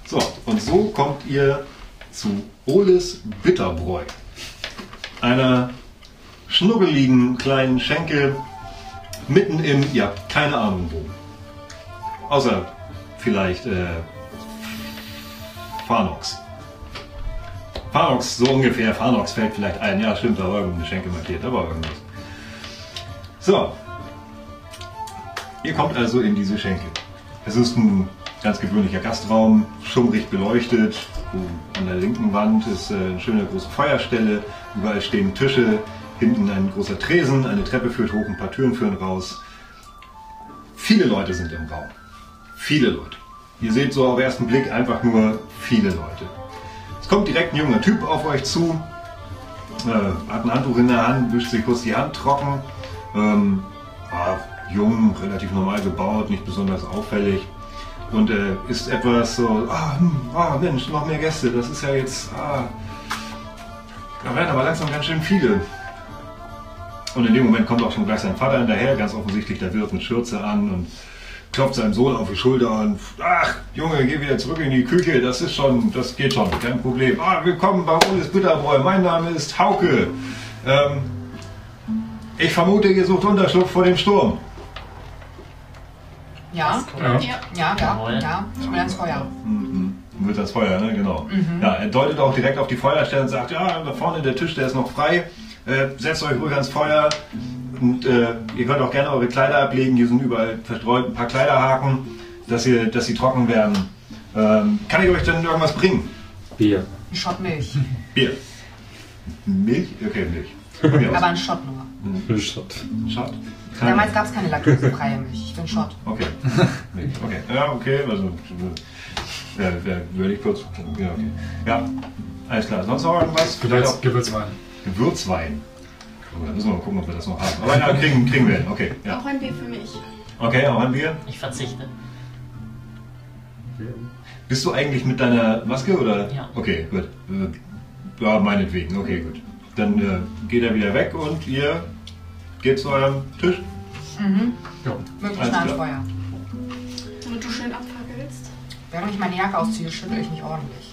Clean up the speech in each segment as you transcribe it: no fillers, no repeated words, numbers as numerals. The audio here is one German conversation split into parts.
So, und so kommt ihr zu Oles Bitterbräu. Einer schnubbeligen kleinen Schenke mitten im, ja, keine Ahnung wo. Außer vielleicht Farnox. Farnox, so ungefähr. Farnox fällt vielleicht ein. Ja, stimmt, da war irgendeine Schenke markiert, aber irgendwas. So. Ihr kommt also in diese Schenke. Es ist ein ganz gewöhnlicher Gastraum, schummrig beleuchtet. An der linken Wand ist eine schöne große Feuerstelle. Überall stehen Tische. Hinten ein großer Tresen. Eine Treppe führt hoch, ein paar Türen führen raus. Viele Leute sind im Raum. Viele Leute. Ihr seht so auf den ersten Blick einfach nur viele Leute. Es kommt direkt ein junger Typ auf euch zu. Hat ein Handtuch in der Hand, wischt sich kurz die Hand trocken. Jung, relativ normal gebaut, nicht besonders auffällig. Und ist etwas so, Mensch, noch mehr Gäste, das ist ja jetzt, da werden aber langsam ganz schön viele. Und in dem Moment kommt auch schon gleich sein Vater hinterher, ganz offensichtlich der Wirt mit Schürze an und klopft seinem Sohn auf die Schulter und, ach, Junge, geh wieder zurück in die Küche, das geht schon, kein Problem. Willkommen bei Oles Bitterbräu, mein Name ist Hauke. Ich vermute, ihr sucht Unterschlupf vor dem Sturm. Ja, ich will ans Feuer. Wird das Feuer, ne? Genau. Ja, er deutet auch direkt auf die Feuerstelle und sagt, ja, da vorne der Tisch, der ist noch frei. Setzt euch ruhig ans Feuer und ihr könnt auch gerne eure Kleider ablegen. Hier sind überall verstreut ein paar Kleiderhaken, dass sie trocken werden. Kann ich euch denn irgendwas bringen? Bier. Ein Shot Milch. Bier. Milch? Okay, Milch. Aber ein Shot nur. Ein Shot. Shot? Damals gab es keine laktosefreie Milch. Ich bin Shot. Okay. Milch. Okay. Ja, okay. Also, würde ich kurz. Ja, okay. Ja, alles klar. Sonst noch irgendwas? Gewürzwein. Gewürzwein. Da müssen wir mal gucken, ob wir das noch haben. Aber ja, kriegen wir hin. Okay. Ja. Auch ein Bier für mich. Okay, auch ein Bier. Ich verzichte. Bist du eigentlich mit deiner Maske oder? Ja. Okay, gut. Ja, meinetwegen. Okay, gut. Dann geht er wieder weg und ihr geht zu eurem Tisch. Ja. Möglichst nah ans Feuer. Damit du schön abfackelst. Während ich meine Jacke ausziehe, schüttle ich mich ordentlich.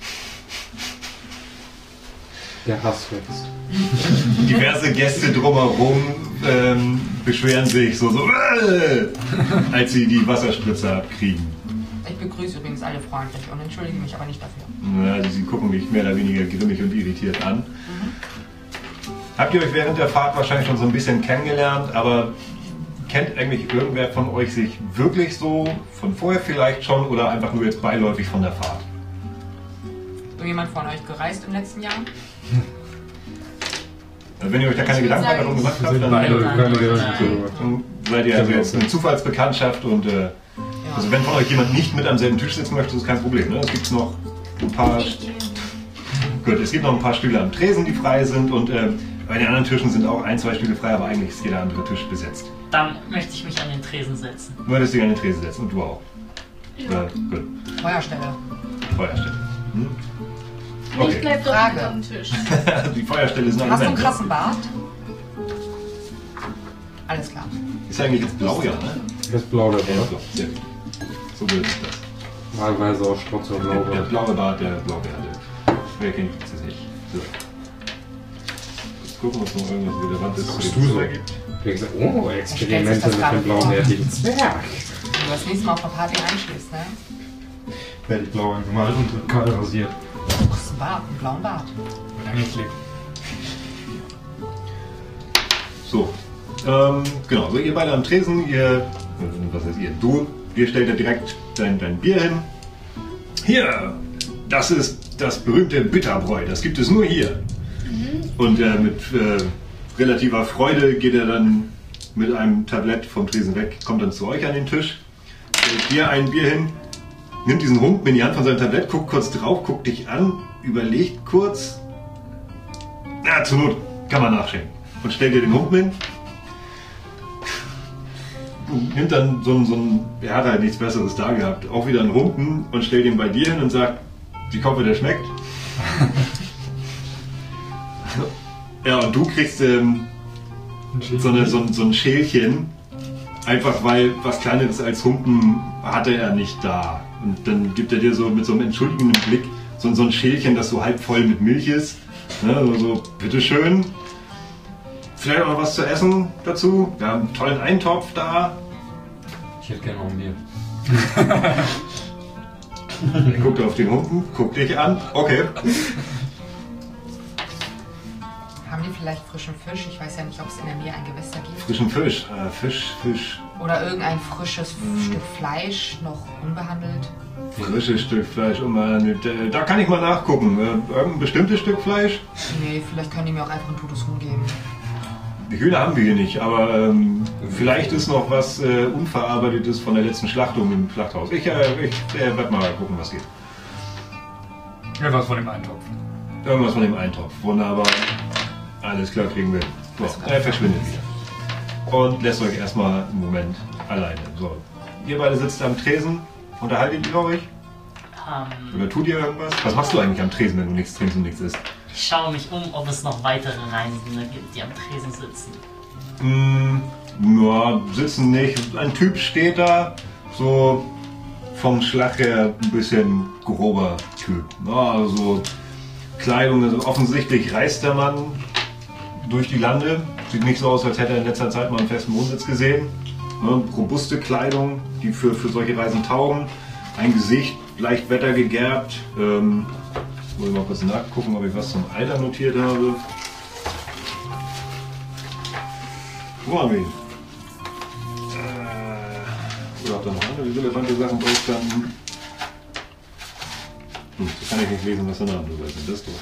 Der Hass wächst. Diverse Gäste drumherum beschweren sich so, als sie die Wasserspritze abkriegen. Ich begrüße übrigens alle freundlich und entschuldige mich aber nicht dafür. Ja, sie gucken mich mehr oder weniger grimmig und irritiert an. Habt ihr euch während der Fahrt wahrscheinlich schon so ein bisschen kennengelernt, aber kennt eigentlich irgendwer von euch sich wirklich so von vorher vielleicht schon oder einfach nur jetzt beiläufig von der Fahrt? So jemand von euch gereist im letzten Jahr? Also wenn ihr euch da keine Gedanken darum gemacht habt, dann seid ihr also jetzt eine Zufallsbekanntschaft und also wenn von euch jemand nicht mit am selben Tisch sitzen möchte, ist kein Problem. Ne? Es gibt noch ein paar es gibt noch ein paar Stühle am Tresen, die frei sind und bei den anderen Tischen sind auch 1, 2 Stühle frei, aber eigentlich ist jeder andere Tisch besetzt. Dann möchte ich mich an den Tresen setzen. Du möchtest dich an den Tresen setzen und du auch. Ja. Gut. Feuerstelle. Feuerstelle. Ich Okay. bleib doch Frage. mit am Tisch. Die Feuerstelle ist ein Hast du einen Argument. krassen Bart? Alles klar. Ist eigentlich jetzt blau, ja, ne? Das blaue Ja, Bart. blau. Sehr gut. So wird es das. Wahlweise auch Strotz oder Der Blaubart. blaue Bart, der Blaubeere. Wer kennt es nicht? So. Jetzt gucken, ob es noch irgendwas Relevantes Was zu sagst dem du so? Thema gibt. Ich gesagt, oh, Experimente mit dem blauärtigen Zwerg. Wenn du das nächste Mal auf der Party einschläfst, ne? Werde ich blau angemalt und kahl rasiert. Du hast einen Bart, einen blauen Bart. Angeklebt. So. Genau, so ihr beide am Tresen, ihr stellt da direkt dein Bier hin. Hier, das ist das berühmte Bitterbräu, das gibt es nur hier. Und mit relativer Freude geht er dann mit einem Tablett vom Tresen weg, kommt dann zu euch an den Tisch, stellt dir ein Bier hin, nimmt diesen Humpen in die Hand von seinem Tablett, guckt kurz drauf, guckt dich an, überlegt kurz. Ja, zur Not kann man nachschenken. Und stellt dir den Humpen hin. Nimmt dann so ein, er hat halt nichts Besseres da gehabt, auch wieder einen Humpen und stellt ihn bei dir hin und sagt, ich hoffe, der schmeckt. Ja, und du kriegst so ein Schälchen, einfach weil was Kleineres als Humpen hatte er nicht da. Und dann gibt er dir so mit so einem entschuldigenden Blick so ein Schälchen, das so halb voll mit Milch ist. Ne? So, bitteschön. Vielleicht auch noch was zu essen dazu. Wir haben einen tollen Eintopf da. Ich hätte gerne noch ein Bier. Er guckt auf den Hunden, guckt dich an. Okay. Haben die vielleicht frischen Fisch? Ich weiß ja nicht, ob es in der Nähe ein Gewässer gibt. Frischen Fisch. Fisch. Oder irgendein frisches Stück Fleisch, noch unbehandelt. Frisches Stück Fleisch. Da kann ich mal nachgucken. Irgendein bestimmtes Stück Fleisch? Nee, vielleicht können die mir auch einfach ein totes Huhn geben. Die Hühner haben wir hier nicht, aber vielleicht ist noch was Unverarbeitetes von der letzten Schlachtung im Schlachthaus. Ich werde mal gucken, was geht. Irgendwas von dem Eintopf. Irgendwas von dem Eintopf. Wunderbar. Alles klar, kriegen wir. So, er verschwindet wieder. Und lässt euch erstmal einen Moment alleine. So, ihr beide sitzt am Tresen. Unterhaltet ihr euch? Oder tut ihr irgendwas? Was machst du eigentlich am Tresen, wenn du nichts trinkst und nichts isst? Ich schaue mich um, ob es noch weitere Reisende gibt, die am Tresen sitzen. Ja, sitzen nicht. Ein Typ steht da, so vom Schlag her ein bisschen grober Typ. Ja, also Kleidung, also offensichtlich reist der Mann durch die Lande. Sieht nicht so aus, als hätte er in letzter Zeit mal einen festen Wohnsitz gesehen. Ne, robuste Kleidung, die für solche Reisen taugen. Ein Gesicht, leicht wettergegerbt. Muss ich mal kurz nachgucken, ob ich was zum Alter notiert habe. Wo haben wir ihn? Oder ob da noch andere relevante Sachen drauf standen? Das kann ich nicht lesen, was der Name drüber ist. Das ist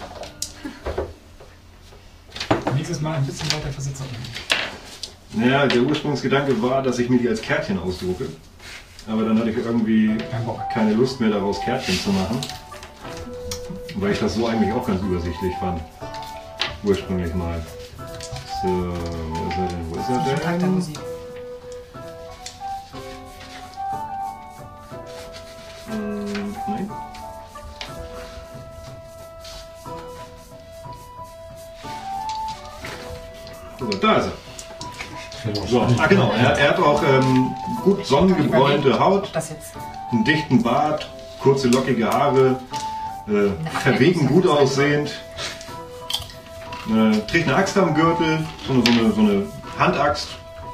doof. Nächstes Mal ein bisschen weiter versetzt. Naja, der Ursprungsgedanke war, dass ich mir die als Kärtchen ausdrucke. Aber dann hatte ich irgendwie keine Lust mehr daraus Kärtchen zu machen. Weil ich das so eigentlich auch ganz übersichtlich fand. Ursprünglich mal. So, wo ist er denn? Wo ist er Tag der denn? Musik. Nein. So, da ist er. So, genau. Er hat auch gut sonnengebräunte Haut, Das jetzt. einen dichten Bart, kurze lockige Haare, verwegen gut aussehend, trägt eine Axt am Gürtel, so eine Handaxt.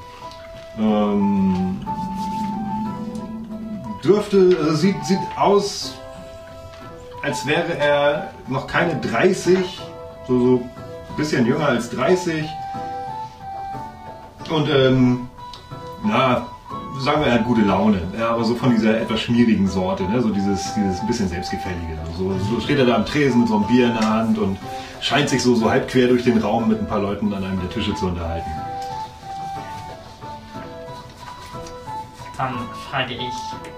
Sieht aus, als wäre er noch keine 30, so ein bisschen jünger als 30. Und sagen wir, er hat gute Laune, ja, aber so von dieser etwas schmierigen Sorte, ne? So dieses ein bisschen Selbstgefällige. So steht er da am Tresen mit so einem Bier in der Hand und scheint sich so halb quer durch den Raum mit ein paar Leuten an einem der Tische zu unterhalten. Dann frage ich...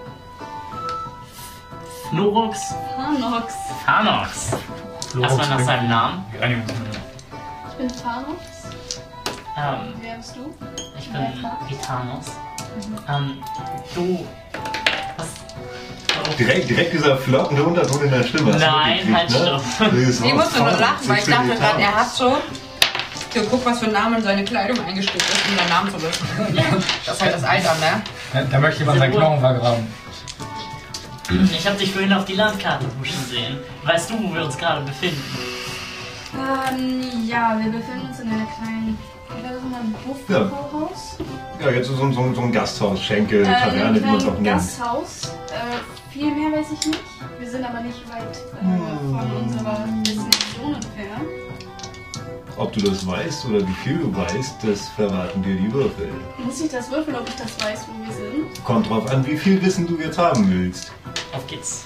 Fnorox? Phanox. Erstmal nach seinem Namen. Ich bin Thanos. Wer bist du? Ich bin Vitanos. Du... Was... Direkt dieser flirtende Unterton in der Stimme. hast du Nein, mitgekriegt, halt ne? stopp. Dieses Ich musste nur lachen, weil ich dachte Vitanos. gerade, er hat so geguckt, was für Namen in seine Kleidung eingesteckt ist, um seinen Namen zu wissen. Das ist halt das Alter, ne? Da möchte jemand seinen Knochen vergraben. Ich habe dich vorhin auf die Landkarte huschen sehen. Weißt du, wo wir uns gerade befinden? Ja, wir befinden uns in einer kleinen, wie war das nochmal, ein Buffhaus? Ja, jetzt so ein Gasthaus, Schenke, Taverne, wie man es auch nennt. Gasthaus. Viel mehr weiß ich nicht. Wir sind aber nicht weit von unserer Destination entfernt. Ob du das weißt oder wie viel du weißt, das verraten dir die Würfel. Muss ich das würfeln, ob ich das weiß, wo wir sind? Kommt drauf an, wie viel Wissen du jetzt haben willst. Auf geht's.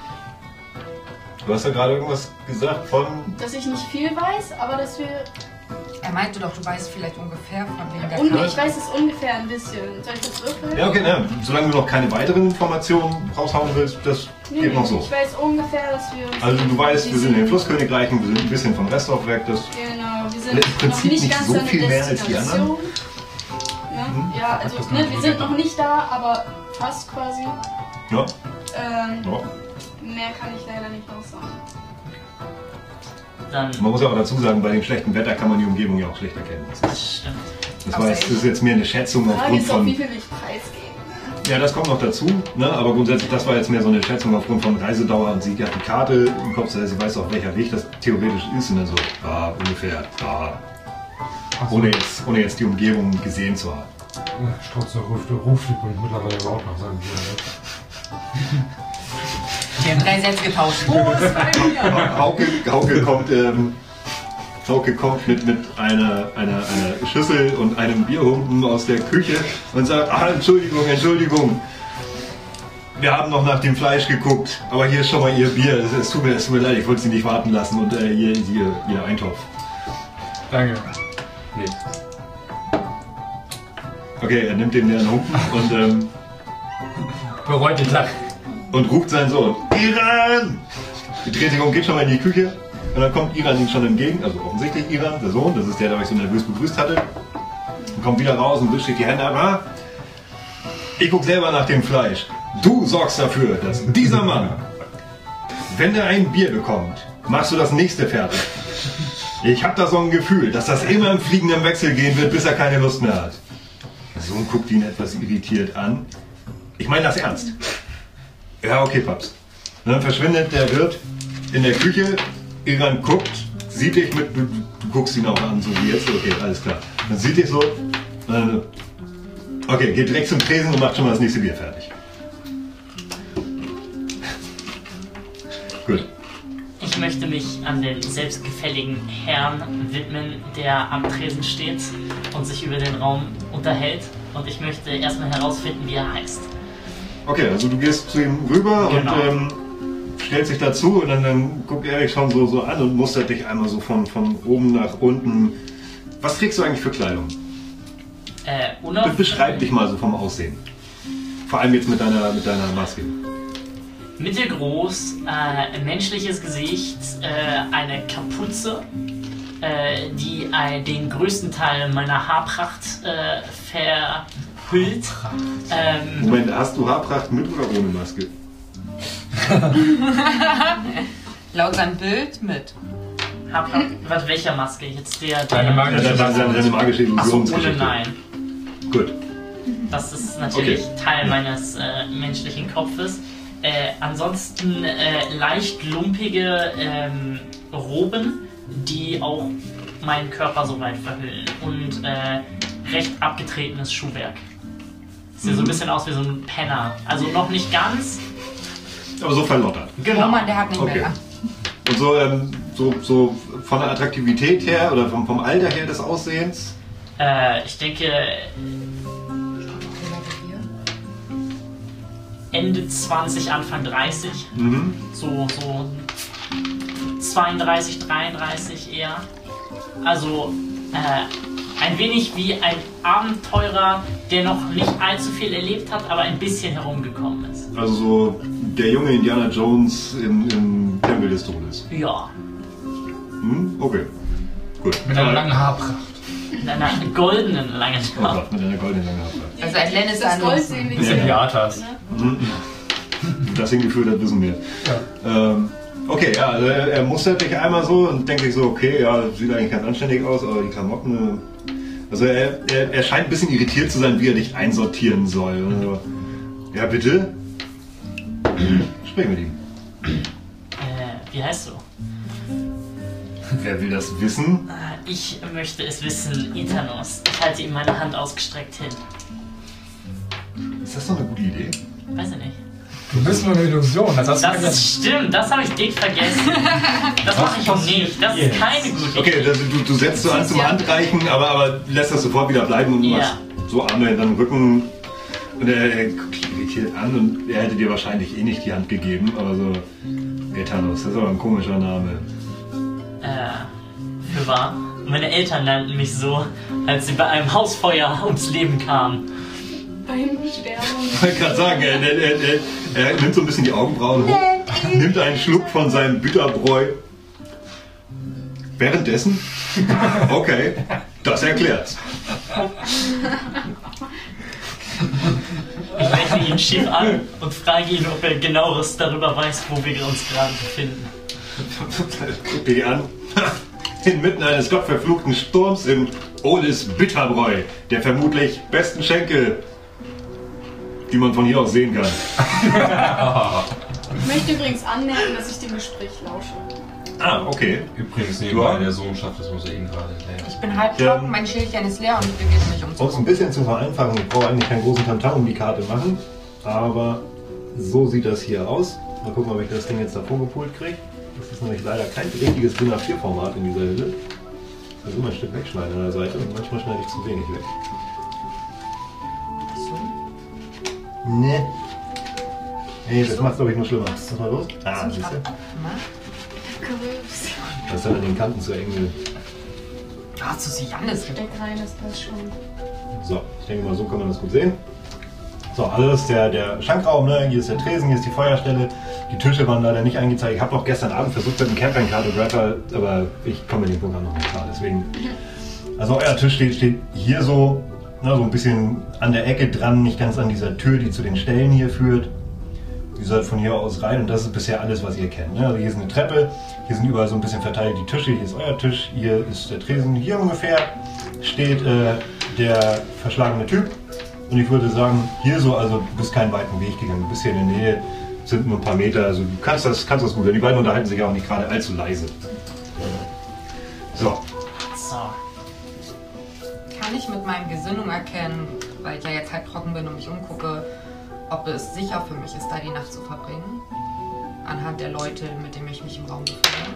Du hast ja gerade irgendwas gesagt von... Dass ich nicht viel weiß, aber dass wir... Er meinte doch, du weißt vielleicht ungefähr von wegen der Und Karte. ich weiß es ungefähr ein bisschen. Soll ich das würfeln? Ja, okay, ne, solange du noch keine weiteren Informationen raushauen willst, das geht noch so. Ich weiß ungefähr, dass wir... Also du weißt, wir sind in den Flusskönigreichen, wir sind ein bisschen vom Rest auch weg. Das Genau, wir sind Im Prinzip noch nicht nicht ganz so an der viel mehr als die Destination. Ne? Ja, also wir sind noch nicht da, aber fast quasi. ja, Ähm, ja. Mehr kann ich leider nicht raussagen. Dann... Man muss ja auch dazu sagen, bei dem schlechten Wetter kann man die Umgebung ja auch schlecht erkennen. Das stimmt. Das ist jetzt mehr eine Schätzung Die Frage aufgrund ist auch, von... wie viel will ich preisgeben? Ja, das kommt noch dazu, ne? Aber grundsätzlich, das war jetzt mehr so eine Schätzung aufgrund von Reisedauer und sie hat die Karte im Kopf, das heißt, sie weiß auch, welcher Weg das theoretisch ist und dann so, ungefähr, ohne jetzt die Umgebung gesehen zu haben. Strotzer ruft und mittlerweile überhaupt nach seinem Bier. Wir haben 3 Sätze getauscht. Oh, es war mir. Hauke kommt mit einer Schüssel und einem Bierhumpen aus der Küche und sagt, Entschuldigung. Wir haben noch nach dem Fleisch geguckt, aber hier ist schon mal Ihr Bier. Es tut mir leid, ich wollte Sie nicht warten lassen und hier Ihr Eintopf. Danke. Nee. Okay, er nimmt den leeren Humpen und Bereut den Tag. und ruft seinen Sohn, Iran! Die dreht sich um, geht schon mal in die Küche und dann kommt Iran ihm schon entgegen, also offensichtlich Iran, der Sohn, das ist der euch so nervös begrüßt hatte, und kommt wieder raus und wischt sich die Hände ab. Ich guck selber nach dem Fleisch. Du sorgst dafür, dass dieser Mann, wenn er ein Bier bekommt, machst du das nächste fertig. Ich hab da so ein Gefühl, dass das immer im fliegenden Wechsel gehen wird, bis er keine Lust mehr hat. Der Sohn guckt ihn etwas irritiert an. Ich meine das ernst. Ja, okay, Paps. Und dann verschwindet der Wirt in der Küche. Iran guckt, sieht dich mit... Du guckst ihn auch an, so wie jetzt. Okay, alles klar. Dann sieht dich so... Okay, geht direkt zum Tresen und macht schon mal das nächste Bier fertig. Gut. Ich möchte mich an den selbstgefälligen Herrn widmen, der am Tresen steht und sich über den Raum unterhält. Und ich möchte erstmal herausfinden, wie er heißt. Okay, also du gehst zu ihm rüber Genau. und stellst dich dazu und dann guckt Erik schon so an und mustert dich einmal so von oben nach unten. Was trägst du eigentlich für Kleidung? Beschreib dich mal so vom Aussehen. Vor allem jetzt mit deiner Maske. Mittelgroß, menschliches Gesicht, eine Kapuze, die den größten Teil meiner Haarpracht verhüllt. Moment, hast du Haarpracht mit oder ohne Maske? Laut seinem Bild mit. Haarpracht, was, welcher Maske? Jetzt Deine magische Deine magische Achso, ohne Illusionsgeschichte. nein. Gut. Das ist natürlich Teil meines menschlichen Kopfes. Ansonsten leicht lumpige Roben, die auch meinen Körper soweit verhüllen. Und recht abgetretenes Schuhwerk. Sieht so ein bisschen aus wie so ein Penner. Also noch nicht ganz. Aber so verlottert. Genau. Oh Mann, der hat nicht Okay. mehr. Und so von der Attraktivität her oder vom Alter her des Aussehens? Ich denke Ende 20, Anfang 30. Mhm. So 32, 33 eher. Also ein wenig wie ein Abenteurer, der noch nicht allzu viel erlebt hat, aber ein bisschen herumgekommen ist. Also so der junge Indiana Jones im Tempel des Todes. Ja, Hm? Okay. Gut. Mit einer langen Haarpracht. in einer goldenen langen Oh Haare. Gott, mit einer goldenen langen Haarpracht. Also ein Lennis Das Gold sehen wir Ja, hier. Theaters. Das hingeführt hat, wissen wir. Okay, ja, also er mustert dich einmal so und denkt sich so, okay, ja, sieht eigentlich ganz anständig aus, aber die Klamotten... Also er scheint ein bisschen irritiert zu sein, wie er dich einsortieren soll. Also, ja, bitte? Sprich mit ihm. Wie heißt du? Wer will das wissen? Ich möchte es wissen, Itanos. Ich halte ihm meine Hand ausgestreckt hin. Ist das doch eine gute Idee? Weiß ich nicht. Du bist nur eine Illusion. Das hast du Das vergessen. ist stimmt, das habe ich dick vergessen. Das mache ich auch nicht. Das ist keine gute Okay, Idee. du setzt so an zum Handreichen, aber lässt das sofort wieder bleiben und Ja. machst so Arme hinter den Rücken. Und er guckt dich irritiert an und er hätte dir wahrscheinlich eh nicht die Hand gegeben, aber so... Etanos, das ist aber ein komischer Name. Für wahr. Meine Eltern nannten mich so, als sie bei einem Hausfeuer ums Leben kamen. Beim Sterben. Ich wollte gerade sagen, er nimmt so ein bisschen die Augenbrauen hoch, nimmt einen Schluck von seinem Bitterbräu. Währenddessen? Okay, das erklärt's. Ich lächle ihn schief an und frage ihn, ob er genaueres darüber weiß, wo wir uns gerade befinden. Guck dich an. Inmitten eines gottverfluchten Sturms in Oles Bitterbräu, der vermutlich besten Schenke die man von hier aus sehen kann. Ich möchte übrigens anmerken, dass ich dem Gespräch lausche. Ah, okay. Übrigens, nebenbei, der Sohn schafft das Museum gerade leer. Ich bin halb trocken, mein Schildchen ist leer und ich bewege mich Um es ein umzugucken. bisschen zu vereinfachen, ich brauche eigentlich keinen großen Tamtam um die Karte machen, aber so sieht das hier aus. Mal gucken, ob ich das Ding jetzt davor gepult kriege. Das ist nämlich leider kein richtiges DIN A4-Format in dieser Hülle. Ich muss immer ein Stück wegschneiden an der Seite und manchmal schneide ich zu wenig weg. Ne. Nee, das macht glaube ich nur schlimmer. Was mal los? Ah, siehst du? Das ist dann an den Kanten zu eng. Ah, zu Jannis. Steck rein, das passt schon. So, ich denke mal, so kann man das gut sehen. So, also das ist der Schankraum, ne? Hier ist der Tresen, hier ist die Feuerstelle. Die Tische waren leider nicht eingezeigt. Ich habe auch gestern Abend versucht mit dem Camping-Kartographer, aber ich komme mit dem Programm noch nicht klar. Deswegen. Also euer Tisch steht hier so, ne, so ein bisschen an der Ecke dran, nicht ganz an dieser Tür, die zu den Stellen hier führt. Ihr seid von hier aus rein und das ist bisher alles, was ihr kennt. Ne? Also hier ist eine Treppe, hier sind überall so ein bisschen verteilt die Tische, hier ist euer Tisch, hier ist der Tresen. Hier ungefähr steht der verschlagene Typ. Und ich würde sagen, hier so, also du bist keinen weiten Weg gegangen, du bist hier in der Nähe, sind nur ein paar Meter, also du kannst das gut. Und die beiden unterhalten sich auch nicht gerade allzu leise. So. So. Kann ich mit meinen Gesinnungen erkennen, weil ich ja jetzt halb trocken bin und mich umgucke, ob es sicher für mich ist, da die Nacht zu verbringen? Anhand der Leute, mit denen ich mich im Raum befinde.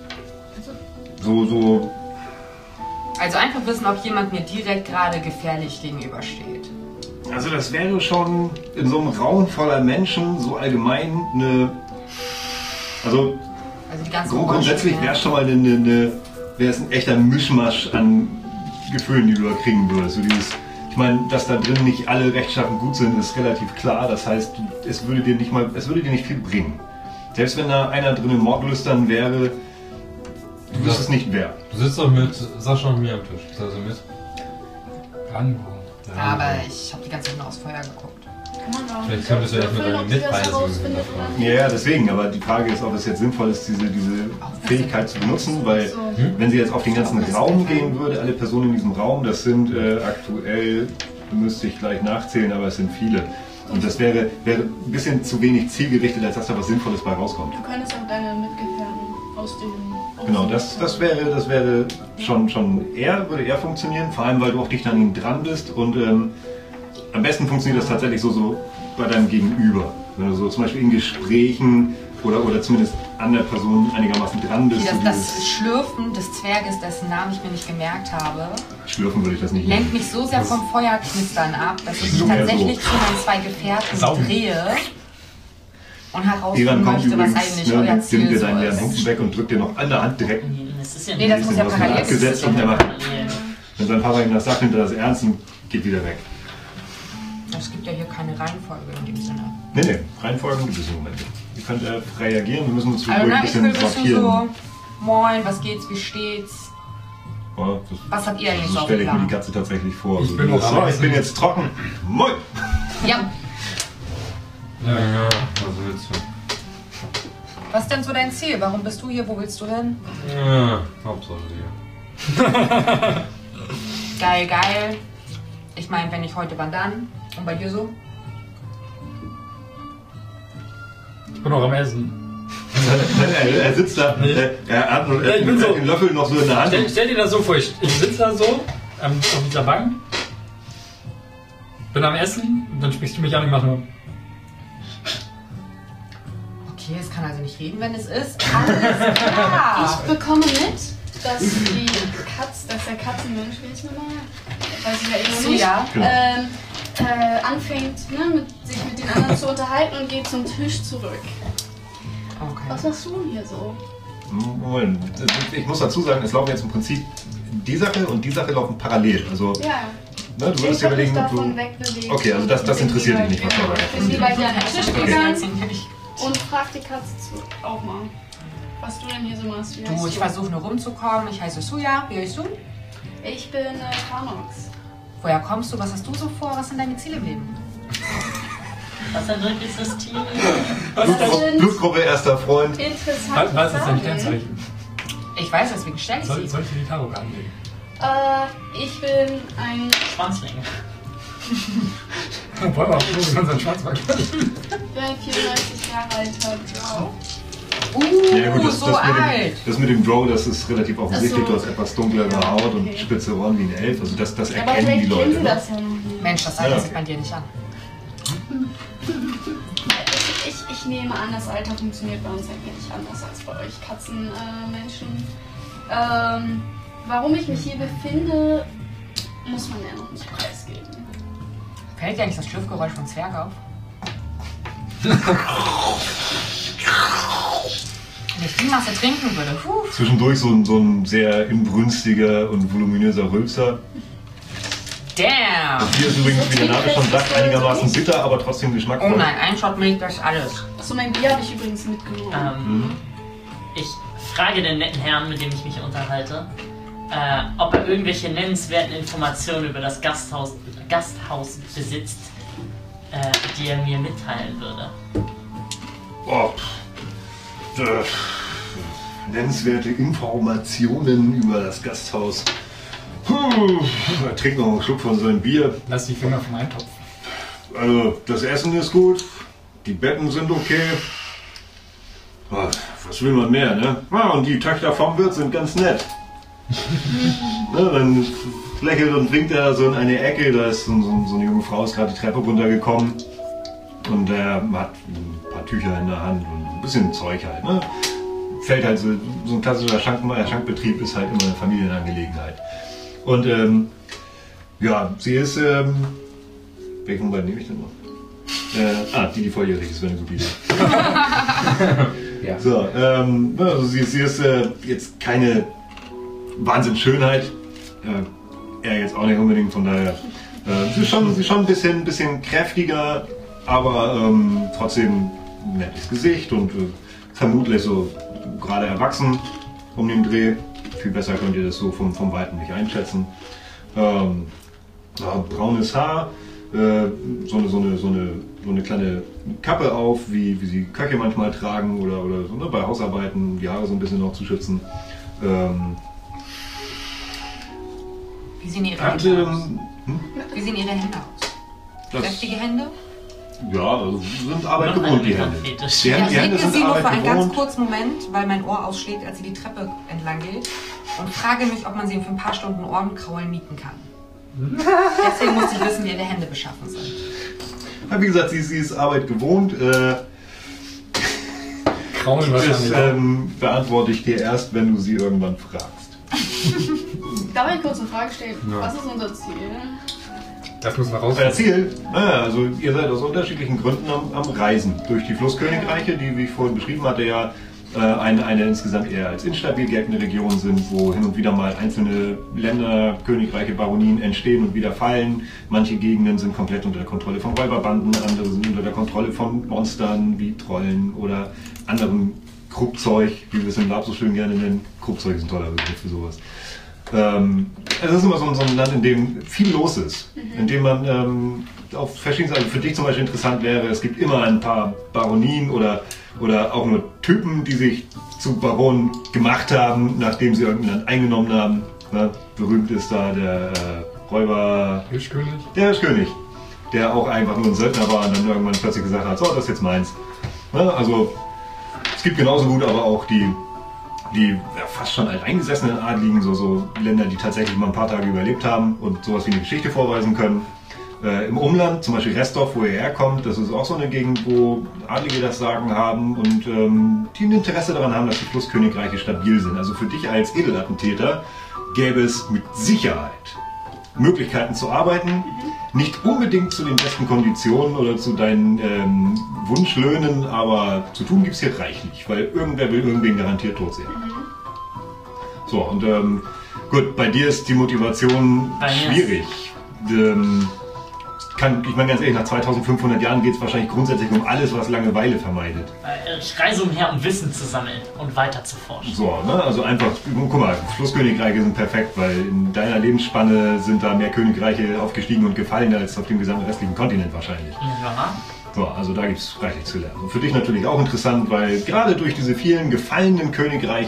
So. Also einfach wissen, ob jemand mir direkt gerade gefährlich gegenübersteht. Also das wäre schon in so einem Raum voller Menschen so allgemein eine. Also die ganzen grundsätzlich wäre es schon mal wäre es ein echter Mischmasch an Gefühlen, die du da kriegen würdest. So dieses, ich meine, dass da drin nicht alle rechtschaffen gut sind, ist relativ klar. Das heißt, es würde dir nicht viel bringen. Selbst wenn da einer drin im Mordlüstern wäre, du wüsstest nicht wer. Du sitzt doch mit Sascha und mir am Tisch. Ist also mit? Rango. Aber ich habe die ganze Zeit nur aufs Feuer geguckt. Kann man auch Vielleicht könntest du erst mit deinem Mitreisenden davon. Ja, deswegen. Aber die Frage ist, ob es jetzt sinnvoll ist, diese Fähigkeit zu benutzen, weil wenn sie jetzt auf den ganzen Raum gehen würde, alle Personen in diesem Raum, das sind aktuell, müsste ich gleich nachzählen, aber es sind viele. Und das wäre ein bisschen zu wenig zielgerichtet, als dass da was Sinnvolles bei rauskommt. Du könntest auch deine Mitgefährten aus dem... Genau, das wäre würde eher funktionieren, vor allem weil du auch dicht an ihm dran bist und am besten funktioniert das tatsächlich so bei deinem Gegenüber. Wenn du so zum Beispiel in Gesprächen oder zumindest an der Person einigermaßen dran bist. Das Schlürfen des Zwerges, dessen Namen ich mir nicht gemerkt habe, Schlürfen würde ich das nicht lenkt mich so sehr vom Feuerknistern ab, dass ich mich tatsächlich zu meinen zwei Gefährten drehe und herausfinden möchte, was eigentlich euer Ziel nimmt dir so deinen leeren ist. Humpen weg und drückt dir noch an der Hand direkt. Das ist ja Nee, das muss ja parallel abgesetzt und der macht, wenn sein Papa ihm das sagt, nimmt er das ernst und geht wieder weg. Es gibt ja hier keine Reihenfolge in dem Sinne. Nee, Reihenfolgen gibt es im Moment nicht. Ihr könnt reagieren, wir müssen uns Also ein ich will bisschen ein bisschen sortieren. so, moin, was geht's, wie steht's? Ja, Was habt ihr eigentlich so auf stelle dem ich mir die Plan? Katze tatsächlich vor. Ich bin dieses, auch so, am ich bin jetzt trocken. Moin! Ja, Ja, was willst du? was ist denn so dein Ziel? Warum bist du hier? Wo willst du hin? Ja, Hauptsache hier. Geil. Ich meine, wenn nicht heute, wann dann? Und bei dir so? Ich bin noch am Essen. Er sitzt da, er hat Ja, ich bin so. den Löffel noch so in der Hand. Stell dir das so vor, ich sitze da so auf dieser Bank, bin am Essen und dann sprichst du mich an und mach nur. Okay, es kann also nicht reden, wenn es ist. Alles klar. Ich bekomme mit, dass der Katzenmensch, wie ich nochmal, weiß ich ja eh noch So, nicht, ja. anfängt, sich mit den anderen zu unterhalten und geht zum Tisch zurück. Okay. Was machst du denn hier so? Moment, ich muss dazu sagen, es laufen jetzt im Prinzip die Sache und die Sache laufen parallel. Also, Ja, ne, du würdest ich dir hab mich überlegen, ob davon du... wegbewegt. Okay, also das interessiert dich nicht, was dabei Ich bin lieber hier an den Tisch gegangen Okay. und frag die Katze auch mal, was du denn hier so machst. Wie Du, heißt ich du? versuche nur rumzukommen. Ich heiße Suya. Wie heißt du? Ich bin Kanox. Woher kommst du? Was hast du so vor? Was sind deine Ziele im Leben? Was ein wirkliches Team. Das sind Blutgruppe, erster Freund. interessante Was ist dein Sachen. Kennzeichen? Ich weiß, deswegen stelle ich Soll sie. ich dir die Tarot anlegen? Ich bin ein Schwanzling. Wollen wir auch unseren Schwarzwald. Ja, 34 Jahre alter Drow. Ja, gut, So alt. Das mit dem Drow, das ist relativ offensichtlich. Ach so. Du hast etwas dunklere Haut und Okay. spitze Ohren wie ein Elf. Also das Aber erkennen die vielleicht Leute. kennen sie Ne? das ja noch nicht. Mensch, das Alter sieht man dir nicht an. Ich nehme an, das Alter funktioniert bei uns ein wenig anders als bei euch Katzenmenschen. Warum ich mich hier befinde, muss man ja noch nicht preisgeben. Fällt dir eigentlich das Schlürfgeräusch von Zwerg auf? Wenn ich die Masse trinken würde, Zwischendurch so ein sehr inbrünstiger und voluminöser Rülpser. damn! Hier ist übrigens, wie der Name schon sagt, einigermaßen bitter, aber trotzdem geschmackvoll. Oh nein, ein Shot Milch, das ist alles. Achso, mein Bier habe ich übrigens mitgenommen. Ich frage den netten Herrn, mit dem ich mich unterhalte, ob er irgendwelche nennenswerten Informationen über das Gasthaus besitzt, die er mir mitteilen würde. Oh, nennenswerte Informationen über das Gasthaus. Trink noch einen Schluck von seinem Bier. Lass die Finger vom Eintopf. Also, das Essen ist gut, die Betten sind okay. Was will man mehr, ne? Und die Töchter vom Wirt sind ganz nett. Ne, dann lächelt und winkt er so in eine Ecke, da ist so eine junge Frau, ist gerade die Treppe runtergekommen. Und er hat ein paar Tücher in der Hand und ein bisschen Zeug halt. Ne? Fällt halt so ein klassischer Schankbetrieb ist halt immer eine Familienangelegenheit. Und ja, sie ist. Welchen beiden nehme ich denn noch? Die volljährig ist, wäre eine gute Idee. Ja. So, also sie ist jetzt keine Wahnsinnsschönheit. Er jetzt auch nicht unbedingt, von daher. Sie ist schon ein bisschen kräftiger, aber trotzdem ein nettes Gesicht und vermutlich so gerade erwachsen um den Dreh. Viel besser könnt ihr das so vom Weiten nicht einschätzen. Braunes Haar, so eine kleine Kappe auf, wie sie Köche manchmal tragen oder so, ne, bei Hausarbeiten die Haare so ein bisschen noch zu schützen. Wie sehen ihre Hat, Hände aus? Wie sehen ihre Hände aus? das, Kräftige Hände? ja, also sind Arbeit gewohnt, die Hände. Fetisch. Die Hände Winke sind sie nur für Arbeit einen ganz gewohnt. kurzen Moment, weil mein Ohr ausschlägt, als sie die Treppe entlang geht. Und frage mich, ob man sie für ein paar Stunden Ohrenkraulen mieten kann. Deswegen muss ich wissen, wie ihre Hände beschaffen sind. Ja, wie gesagt, sie ist Arbeit gewohnt. Kraulen Das wahrscheinlich. beantworte ich dir erst, wenn du sie irgendwann fragst. Darf ich kurz eine Frage stellen? Ja. Was ist unser Ziel? Das müssen wir raus. Erzähl, also ihr seid aus unterschiedlichen Gründen am Reisen durch die Flusskönigreiche, die, wie ich vorhin beschrieben hatte, ja eine insgesamt eher als instabil geltende Region sind, wo hin und wieder mal einzelne Länder, Königreiche, Baronien entstehen und wieder fallen. Manche Gegenden sind komplett unter der Kontrolle von Räuberbanden, andere sind unter der Kontrolle von Monstern wie Trollen oder anderem Kruppzeug, wie wir es im Lab so schön gerne nennen. Kruppzeug ist ein toller Begriff für sowas. Es ist immer so ein Land, in dem viel los ist, in dem man auf verschiedene Seiten, für dich zum Beispiel interessant wäre, es gibt immer ein paar Baronien oder auch nur Typen, die sich zu Baronen gemacht haben, nachdem sie irgendein Land eingenommen haben. Ne? Berühmt ist da der Räuber, Hirschkönig? der Hirschkönig, der auch einfach nur ein Söldner war und dann irgendwann plötzlich gesagt hat, so, das ist jetzt meins. Ne? Also es gibt genauso gut aber auch die ja, fast schon alteingesessenen Adligen, so Länder, die tatsächlich mal ein paar Tage überlebt haben und sowas wie eine Geschichte vorweisen können. Im Umland, zum Beispiel Restorf, wo ihr herkommt, das ist auch so eine Gegend, wo Adlige das Sagen haben und die ein Interesse daran haben, dass die Flusskönigreiche stabil sind. Also für dich als Edelattentäter gäbe es mit Sicherheit Möglichkeiten zu arbeiten, nicht unbedingt zu den besten Konditionen oder zu deinen Wunschlöhnen, aber zu tun gibt es hier reichlich, weil irgendwer will irgendwen garantiert tot sehen. So, und gut, bei dir ist die Motivation Bei mir schwierig. Ich meine ganz ehrlich, nach 2500 Jahren geht es wahrscheinlich grundsätzlich um alles, was Langeweile vermeidet. Ich reise umher, um Wissen zu sammeln und weiter zu forschen. So, ne? Also einfach, guck mal, Flusskönigreiche sind perfekt, weil in deiner Lebensspanne sind da mehr Königreiche aufgestiegen und gefallen als auf dem gesamten restlichen Kontinent wahrscheinlich. Ja. So, also da gibt es reichlich zu lernen. Und für dich natürlich auch interessant, weil gerade durch diese vielen gefallenen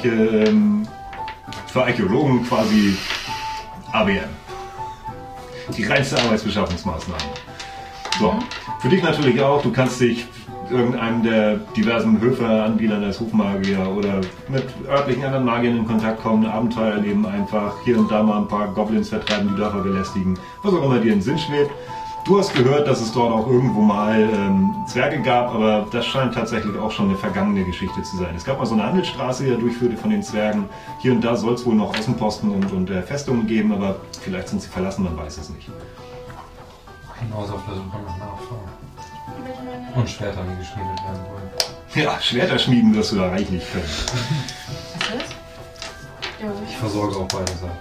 Königreiche für Archäologen quasi ABM. die reinste Arbeitsbeschaffungsmaßnahme. So, für dich natürlich auch, du kannst dich irgendeinem der diversen Höfe anbiedern als Hofmagier oder mit örtlichen anderen Magiern in Kontakt kommen, Abenteuer erleben einfach, hier und da mal ein paar Goblins vertreiben, die Dörfer belästigen, was auch immer dir in den Sinn schwebt. Du hast gehört, dass es dort auch irgendwo mal Zwerge gab, aber das scheint tatsächlich auch schon eine vergangene Geschichte zu sein. Es gab mal so eine Handelsstraße, die da durchführte von den Zwergen. Hier und da soll es wohl noch Außenposten und Festungen geben, aber vielleicht sind sie verlassen, man weiß es nicht. Genauso auf der Suche nach Nachfahren. Und Schwerter, die geschmiedet werden wollen. Ja, Schwerter schmieden wirst du da reichlich können. Was ist? Ich versorge auch beide Seiten.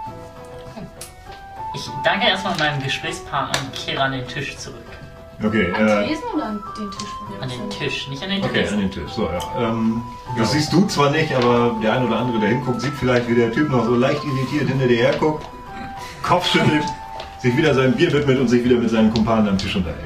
Ich danke erstmal meinem Gesprächspartner und kehre an den Tisch zurück. Okay, An den Tresen oder an den Tisch? An den Tisch, nicht an den Tisch. okay, an den Tisch. So, ja. Das siehst du zwar nicht, aber der ein oder andere, der hinguckt, sieht vielleicht, wie der Typ noch so leicht irritiert hinter dir herguckt, Kopf schüttelt, sich wieder seinem Bier widmet und sich wieder mit seinen Kumpanen am Tisch unterhält.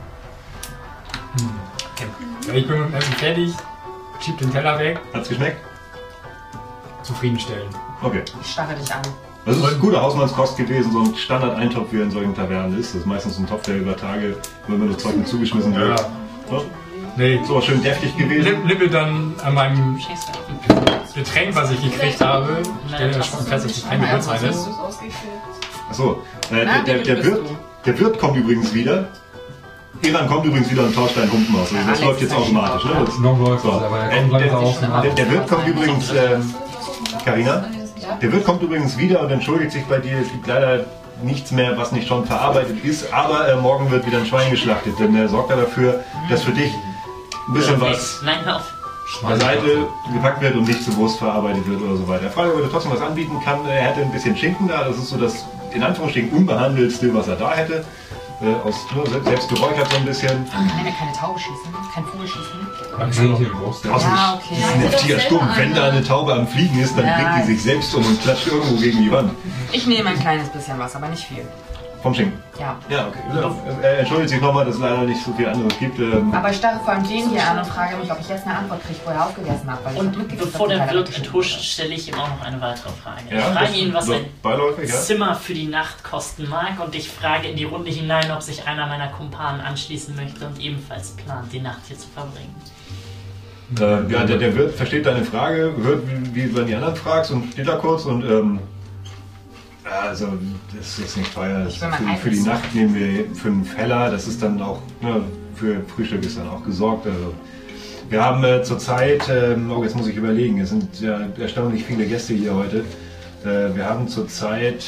Ja, ich bin mit dem Essen fertig, schieb den Teller weg, Hat's geschmeckt? zufriedenstellen. Okay. Ich starre dich an. Das ist gute Hausmannskost gewesen, so ein Standard-Eintopf, wie er in solchen Tavernen ist. Das ist meistens ein Topf, der über Tage immer das Zeug mit zugeschmissen wird. Ja. Nee, So, schön deftig gewesen. nippe dann an meinem Scheiße. Getränk, was ich gekriegt habe, stelle dann schon fest, dass es kein Gewürzwein ist. Achso, Na, wie der bist du? der Wirt kommt übrigens wieder. Iran kommt übrigens wieder und tauscht deinen Humpen aus. Also das Alex läuft jetzt ist automatisch. Ne? Das, Noch läuft so. es, aber er kommt langsam auf den Arm. Der Wirt kommt übrigens, Carina, der Wirt kommt übrigens wieder und entschuldigt sich bei dir. Es gibt leider nichts mehr, was nicht schon verarbeitet ist, aber morgen wird wieder ein Schwein geschlachtet, denn er sorgt dafür, dass für dich ein bisschen was Nein, hör auf. beiseite gepackt wird und nicht zu Wurst verarbeitet wird oder so weiter. Er fragt, ob er trotzdem was anbieten kann. Er hätte ein bisschen Schinken da, das ist so das in Anführungsstrichen unbehandelste, was er da hätte. Aus selbst geräuchert so ein bisschen. Kann er keine Taube schießen? Kein Vogel schießen? Man kann hier Brust. Draußen Ja, okay. ist ein heftiger Sturm. Wenn da eine Taube am Fliegen ist, dann Ja. bringt die sich selbst um und klatscht irgendwo gegen die Wand. Ich nehme ein kleines bisschen was, aber nicht viel. Vom Schinken. Ja. Ja, okay. Er entschuldigt sich nochmal, dass es leider nicht so viel anderes gibt. Aber ich starre vor allem den hier an und frage mich, ob ich jetzt eine Antwort kriege, wo er aufgegessen hat. Weil ich hab Und mitgekriegt, bevor dass der er Wirt keine enthuscht, stelle ich ihm auch noch eine weitere Frage. Ich Ja, frage das ihn, was so ein beiläufig, ja. Zimmer für die Nacht kosten mag, und ich frage in die Runde hinein, ob sich einer meiner Kumpanen anschließen möchte und ebenfalls plant, die Nacht hier zu verbringen. Ja, der Wirt versteht deine Frage, hört, wie du die anderen fragst und steht da kurz und also das ist jetzt nicht teuer. Ich will mal Für die eins. Nacht nehmen wir 5 Heller, das ist dann auch, für Frühstück ist dann auch gesorgt. Also wir haben zurzeit, oh jetzt muss ich überlegen, es sind ja erstaunlich viele Gäste hier heute. Wir haben zurzeit,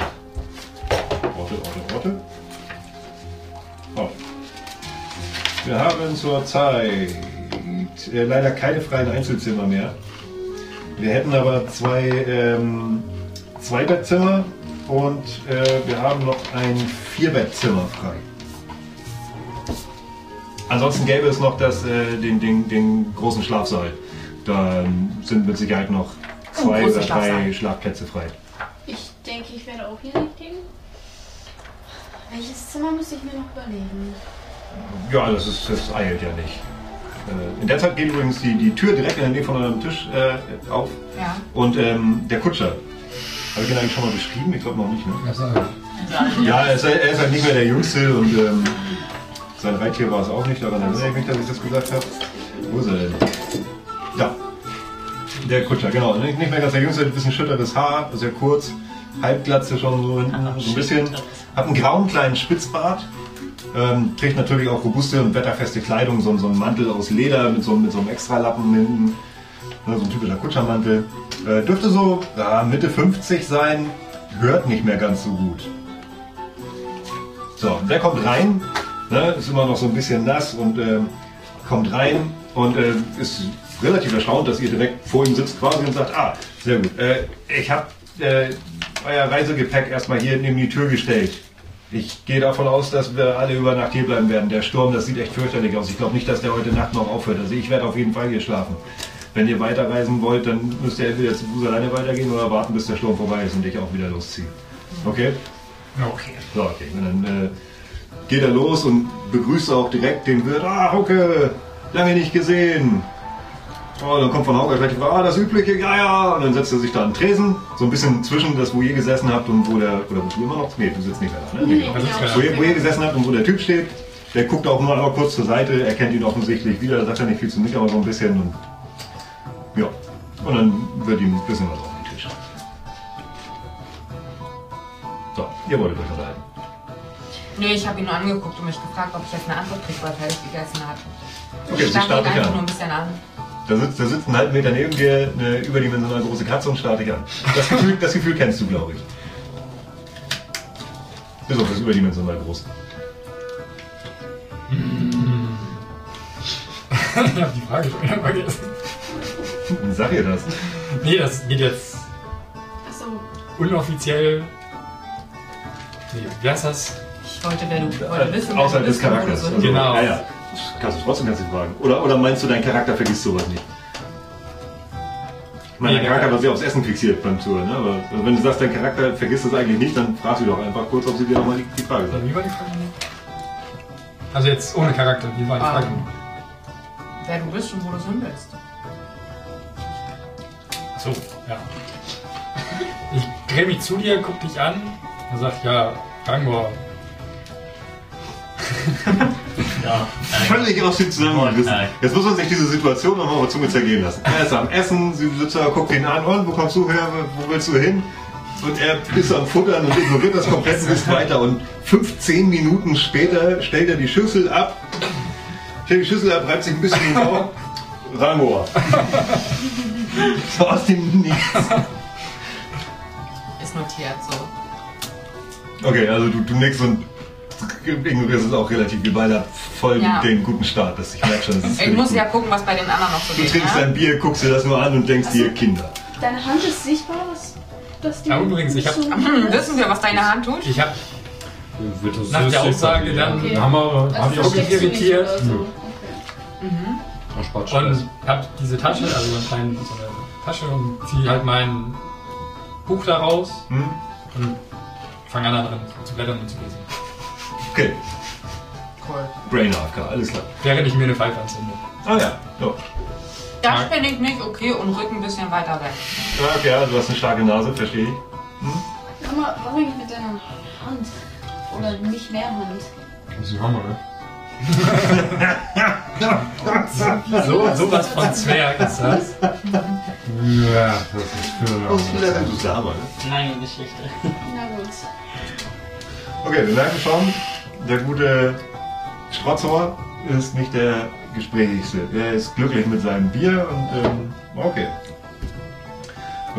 warte. Oh. Wir haben zurzeit leider keine freien Einzelzimmer mehr. Wir hätten aber 2 Bettzimmer und wir haben noch ein 4-Bettzimmer frei. Ansonsten gäbe es noch den großen Schlafsaal. Da sind mit Sicherheit noch 2 großer oder 3 Schlafsaal. Schlafplätze frei. Ich denke, ich werde auch hier liegen. Welches Zimmer muss ich mir noch überlegen? Ja, das eilt ja nicht. In der Zeit geht übrigens die Tür direkt in der Nähe von eurem Tisch auf. Ja. Und der Kutscher, habe ich ihn eigentlich schon mal beschrieben? Ich glaube noch nicht, ne? Ja, Ja, er ist halt nicht mehr der Jüngste und sein Reittier war es auch nicht, daran erinnere ich mich, dass ich das gesagt habe. Wo ist er denn? Ja, der Kutscher, genau. Nicht mehr ganz der Jüngste, ein bisschen schütteres Haar, sehr kurz, Halbglatze schon so hinten, so ein bisschen. Hat einen grauen kleinen Spitzbart, trägt natürlich auch robuste und wetterfeste Kleidung, so einen Mantel aus Leder mit so einem Extralappen hinten, so ein typischer Kutschermantel. Dürfte so Mitte 50 sein, hört nicht mehr ganz so gut. So, der kommt rein, ne, ist immer noch so ein bisschen nass und kommt rein und ist relativ erstaunt, dass ihr direkt vor ihm sitzt quasi und sagt, sehr gut, ich habe euer Reisegepäck erstmal hier neben die Tür gestellt. Ich gehe davon aus, dass wir alle über Nacht hier bleiben werden. Der Sturm, das sieht echt fürchterlich aus. Ich glaube nicht, dass der heute Nacht noch aufhört. Also ich werde auf jeden Fall hier schlafen. Wenn ihr weiterreisen wollt, dann müsst ihr entweder zu Fuß alleine weitergehen oder warten, bis der Sturm vorbei ist und ich auch wieder losziehen. Okay? Okay. So, okay. Und dann geht er los und begrüßt auch direkt den Wirt. Hucke, lange nicht gesehen. Oh, dann kommt von Hauke gleich, das Übliche, ja. Und dann setzt er sich da an den Tresen, so ein bisschen zwischen das, wo ihr gesessen habt und wo der, oder wo du immer noch, nee, du sitzt nicht mehr da, ne? Nee, Wo ihr gesessen habt und wo der Typ steht, der guckt auch nur einmal kurz zur Seite, er kennt ihn offensichtlich wieder, da sagt er nicht viel zu mich, aber so ein bisschen und ja. Und dann wird ihm ein bisschen was auf den Tisch. So, ihr wolltet euch unterhalten. Nö, ich habe ihn nur angeguckt und mich gefragt, ob ich jetzt eine Antwort kriege, weil er fertig gegessen hat. Okay, Ich starre ihn starrt dich einfach nur an. ein bisschen an. Da sitzt einen halben Meter neben dir eine überdimensional große Katze und starrt dich an. Das Gefühl kennst du, glaube ich. Bis auf das überdimensional groß. Ich hab die Frage schon wieder vergessen. Sag ihr das? Nee, das geht jetzt Achso. unoffiziell. Nee, wie heißt das? Ich wollte wissen, Außerhalb wer des du bist und wo du Charakters. so Also, Genau. Ja. Kannst du trotzdem fragen. Oder meinst du, dein Charakter vergisst sowas nicht? Ich meine, dein Charakter war sehr aufs Essen fixiert beim Zuhören, ne? Aber also wenn du sagst, dein Charakter vergisst das eigentlich nicht, dann frag sie doch einfach kurz, ob sie dir nochmal die Frage sagt. Wie war die Frage? Also jetzt ohne Charakter, wie war die Frage? Wer du bist und wo du hin willst. So, ja. Ich drehe mich zu dir, guck dich an und sag, ja, Rangor. Ja. Völlig aus dem Zusammenhang. Nein. Jetzt muss man sich diese Situation nochmal auf der Zunge zergehen lassen. Er ist am Essen, sie sitzt da, guckt ihn an, und wo kommst du her, wo willst du hin? Und er ist am Futtern und ignoriert das komplett und ist weiter. Und 15 Minuten später stellt er die Schüssel ab, reibt sich ein bisschen den Bauch. Rangor. So aus dem Nichts. Ist notiert, so. Okay, also du nix und ignorierst es auch relativ. Wir beide voll Ja. den guten Start. Ich merke schon, das ist Ich wirklich muss gut. ja gucken, was bei den anderen noch so Du geht. trinkst Ne? dein Bier, guckst dir das nur an und denkst dir, Kinder. Deine Hand ist sichtbar, dass die. Ja, übrigens, ich hab- Wissen wir, was deine Hand tut? Ich hab Wird das nach der so Aussage sichtbar, dann Okay. Haben Also wir auch versteckst du nicht irritiert. oder so. Nö. Okay. Das spart Stress. und hab diese Tasche, also so eine Tasche und zieh halt mein Buch da raus Hm? und fange an da drin zu blättern und zu lesen. Okay, Cool. Brain AFK, alles klar. Während ich mir eine Pfeife anzünde. Ah ja, so. Das bin ich nicht, okay, und rück ein bisschen weiter weg. Ah, okay, ja, du hast eine starke Nase, verstehe ich. Sag mal, was eigentlich mit deiner Hand? Oder nicht mehr Hand? Das ist ein Hammer, ne? Sowas von Zwerg ist das. Ja, das ist für Du bist der Hammer, ne? Lange Geschichte. Na gut. Okay, wir merken schon, der gute Strotzauer ist nicht der Gesprächigste. Der ist glücklich mit seinem Bier und okay. Ja.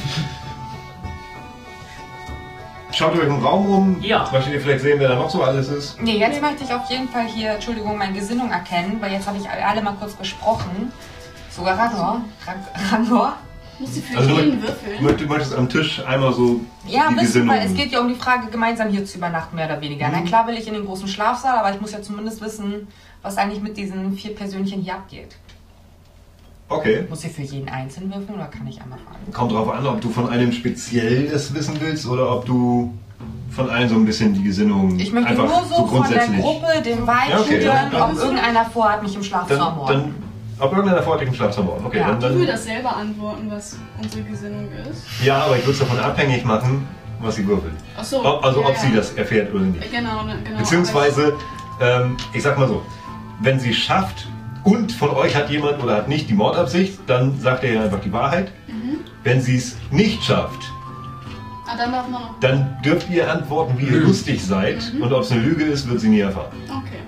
Schaut euch im Raum um. Ja. Möchtet ihr vielleicht sehen, wer da noch so alles ist? Nee, jetzt möchte ich auf jeden Fall hier, Entschuldigung, meine Gesinnung erkennen, weil jetzt habe ich alle mal kurz besprochen. Sogar Rangor. Musst du für Also jeden du würfeln? möchtest am Tisch einmal so Ja, die wissen, Gesinnung. weil es geht ja um die Frage, gemeinsam hier zu übernachten, mehr oder weniger. Na klar will ich in den großen Schlafsaal, aber ich muss ja zumindest wissen, was eigentlich mit diesen 4 Persönchen hier abgeht. Okay. Muss ich für jeden einzeln würfeln oder kann ich einmal fragen? Kommt drauf an, ob du von einem speziell das wissen willst oder ob du von allen so ein bisschen die Gesinnung Ich möchte einfach nur so von der grundsätzlich. Gruppe, dem Vibe Ja, okay, spüren, dann- ob irgendeiner vorhat, mich im Schlaf zu Dann, ermorden. ob irgendeiner vorhat, im Schlaf zu morden. Okay, Ja. dann, Ich will dann, das selber antworten, was unsere Gesinnung ist. ja, aber ich würde es davon abhängig machen, was sie würfelt. Achso. Ob sie das erfährt oder nicht. Genau, genau. Beziehungsweise, ich sag mal so, wenn sie schafft und von euch hat jemand oder hat nicht die Mordabsicht, dann sagt er ja einfach die Wahrheit. Wenn sie es nicht schafft, Dann darf man noch. dann dürft ihr antworten, wie ihr lustig seid. Und ob es eine Lüge ist, wird sie nie erfahren. Okay.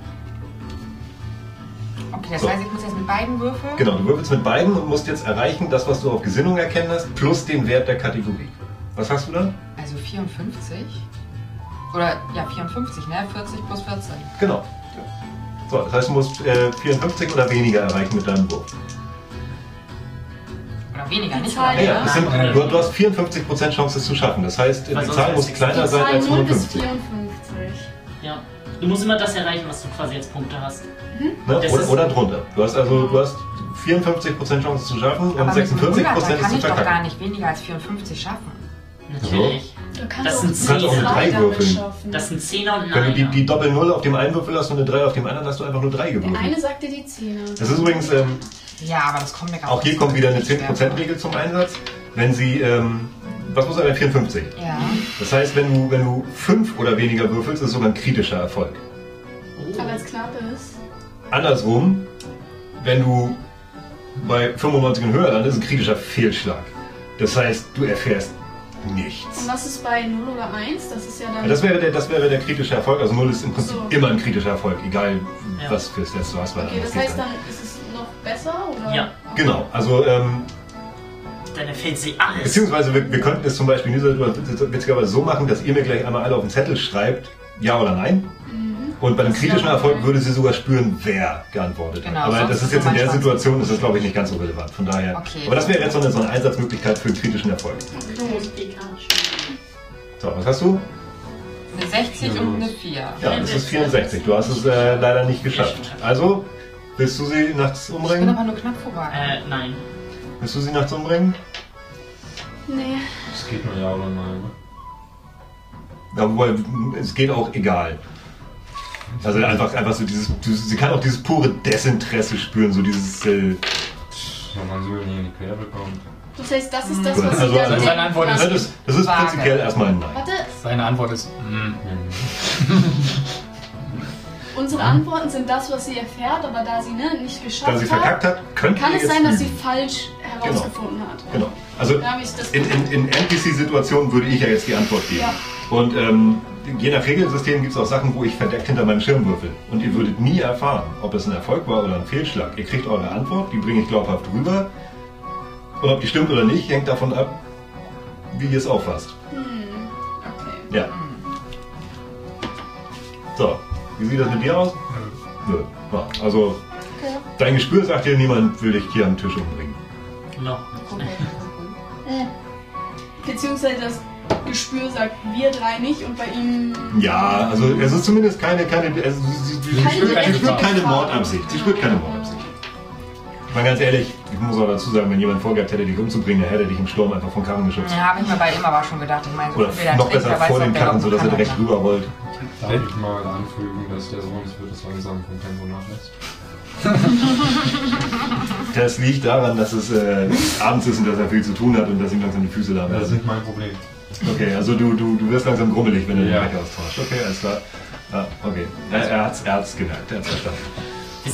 Okay, das So. heißt, ich muss jetzt mit beiden würfeln. Genau, du würfelst mit beiden und musst jetzt erreichen, das, was du auf Gesinnung erkennen hast, plus den Wert der Kategorie. Was hast du dann? Also 54. Oder, ja, 54, ne? 40 plus 14. Genau. So, das heißt, du musst 54 oder weniger erreichen mit deinem Wurf. Oder weniger, Die nicht Zahl, wahr? Ja, Ja. es sind, du hast 54% Chance, es zu schaffen. Das heißt, die Weil sonst Zahl wär's muss nichts. kleiner Die sein Zahl als 0 bis 55. 54. Ja. Du musst immer das erreichen, was du quasi jetzt Punkte hast. Ne? Das ist- Oder drunter. Du hast 54% Chance zu schaffen und Aber mit 46% 100, ist kann zu ich doch gar verkacken. nicht weniger als 54 schaffen. Natürlich. Du kannst Das auch sind die Zehner. Du kannst auch eine 3 damit würfeln. schaffen. Das sind 10er und Wenn du die 9er. Doppel-0 auf dem einen Würfel hast und eine 3 auf dem anderen, hast du einfach nur 3 Der gewürfelt. eine sagt dir die 10er. Das ist übrigens, Ja, aber das kommt mir gar Auch hier nicht kommt wieder eine schwer vor. 10%-Regel zum Einsatz. Wenn Sie, was muss er, 54? Ja. Das heißt, wenn du 5 oder weniger würfelst, ist es sogar ein kritischer Erfolg. Aber als knapp ist. Andersrum, wenn du bei 95 und höher landest, ist ein kritischer Fehlschlag. Das heißt, du erfährst nichts. Und was ist bei 0 oder 1? Das ist ja dann. Das wäre der kritische Erfolg. Also 0 ist im Prinzip So. immer ein kritischer Erfolg, egal Ja. was fürs Letzte du hast. weil Okay, anders das geht's heißt dann, ist es noch besser? Oder? Ja. Genau, also Dann erfällt sie alles. beziehungsweise wir könnten es zum Beispiel in dieser Situation witzigerweise so machen, dass ihr mir gleich einmal alle auf den Zettel schreibt, ja oder nein. Und bei einem Das ist kritischen ja Erfolg okay. würde sie sogar spüren, wer geantwortet Genau, hat. Aber sonst das ist ist jetzt in der manchmal Situation, ist das glaube ich nicht ganz so relevant. Von daher. Okay. Aber das wäre jetzt so eine Einsatzmöglichkeit für einen kritischen Erfolg. So, was hast du? Eine 60 und eine 4. Ja, das ist 64. Du hast es leider nicht geschafft. Also, willst du sie nachts Ich bin umbringen? aber nur knapp vorbei. Nein. Willst du sie nachts umbringen? Nee. Das geht nur ja oder nein, ne? Ja, wobei, es geht auch egal. Also einfach so sie kann auch dieses pure Desinteresse spüren, so dieses, Wenn man so nie in die Quere bekommt. Das heißt, das ist das, Gut, was also- sie dann also seine Antwort ist- das ist Vage. prinzipiell erstmal ein Nein. Warte, Seine Antwort ist. unsere Antworten sind das, was sie erfährt, aber da sie nicht geschafft Da sie verkackt hat, könnte kann ihr es jetzt sein, dass sie üben. falsch herausgefunden hat. Genau. Also Da habe ich das. in NPC-Situationen würde ich ja jetzt die Antwort geben. Ja. Und je nach Regelsystem gibt es auch Sachen, wo ich verdeckt hinter meinem Schirm würfel. Und ihr würdet nie erfahren, ob es ein Erfolg war oder ein Fehlschlag. Ihr kriegt eure Antwort, die bringe ich glaubhaft rüber. Und ob die stimmt oder nicht, hängt davon ab, wie ihr es auffasst. Okay. Ja. So, wie sieht das mit dir aus? Nö. Ja, also, Okay. dein Gespür sagt dir, niemand will dich hier am Tisch umbringen. No. Beziehungsweise das Gespür sagt wir drei nicht und bei ihm. Ja, also es ist zumindest keine also sie spürt keine Mordabsicht. Sie spürt keine Mordabsicht. Ich meine ganz ehrlich, ich muss auch dazu sagen, wenn jemand vorgehabt hätte, dich umzubringen, dann hätte er dich im Sturm einfach vom Karren geschützt. Ja, habe ich mir bei ihm aber schon gedacht. Ich meine, so Oder viel der noch trinkt, besser wer weiß, vor ob den der Karren, noch sodass er kann, direkt ne? rüber rollt. Darf ich mal anfügen, dass der Sohneswirt langsam vom Tempo nachlässt? Das liegt daran, dass es abends ist und dass er viel zu tun hat und dass ihm langsam die Füße lahm Das ist werden. nicht mein Problem. Okay, also du wirst langsam grummelig, wenn du den Ja. Wecker austauscht. Okay, alles klar. Ah, okay. Er hat's gemerkt, er hat's verstanden.